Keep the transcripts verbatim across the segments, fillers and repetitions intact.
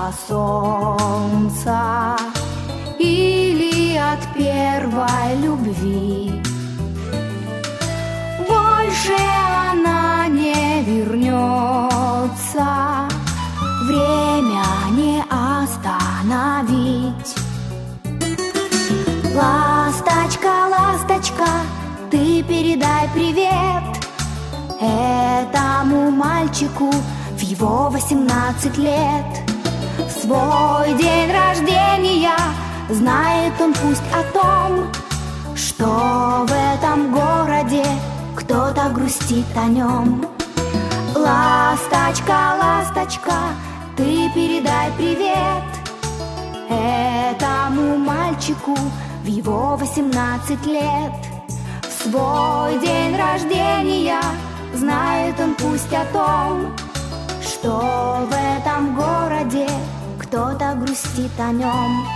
солнца или от первой любви. Больше она не вернется, время не остановить. Ласточка, ласточка, ты передай привет этому мальчику в его восемнадцать лет. В свой день рождения знает он пусть о том, что в этом городе кто-то грустит о нем. Ласточка, ласточка, ты передай привет этому мальчику в его восемнадцать лет. В свой день рождения знает он пусть о том, что в этом городе кто-то грустит о нем.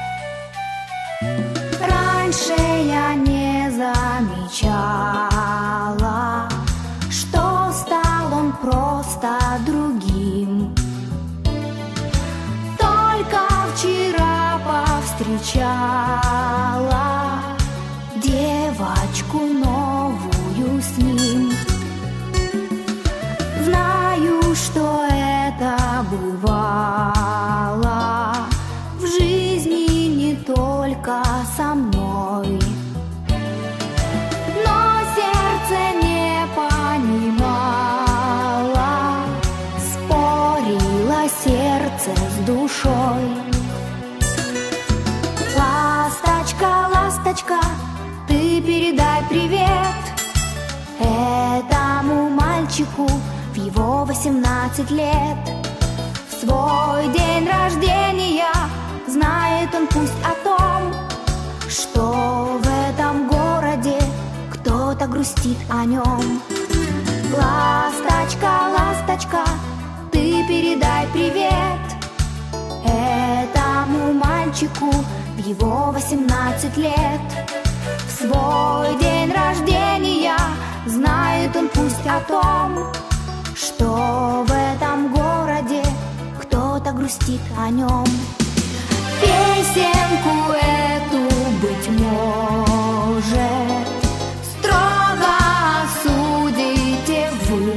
Раньше я не замечала, что стал он просто другим. Только вчера повстречала девочку новую с ним. Знаю, что это бывало в жизни не только со мной, но сердце не понимало, спорило сердце с душой. Ласточка, ласточка, ты передай привет этому мальчику в его восемнадцать лет. В свой день рождения знает он пусть о том, что в этом городе кто-то грустит о нем. Ласточка, ласточка, ты передай привет этому мальчику в его восемнадцать лет. В свой день рождения знает он пусть о том, что в этом городе кто-то грустит о нем. Песенку эту, быть может, строго осудите вы,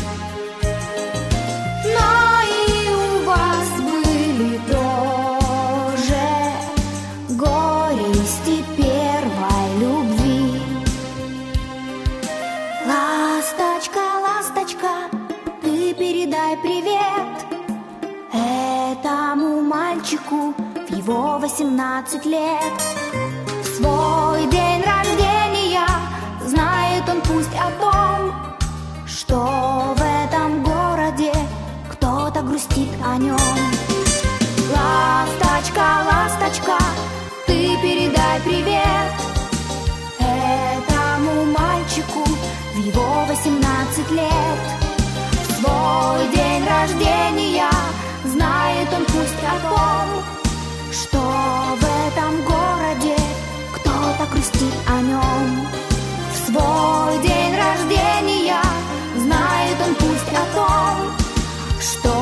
но и у вас были тоже горести первой любви. Ласточка, ласточка, ты передай привет этому мальчику в его восемнадцать лет. В свой день рождения знает он пусть о том, что в этом городе кто-то грустит о нем. Ласточка, ласточка, ты передай привет этому мальчику в его восемнадцать лет. В свой день рождения знает он пусть о том, что в этом городе кто-то грустит о нем. В свой день рождения знает он пусть о том, что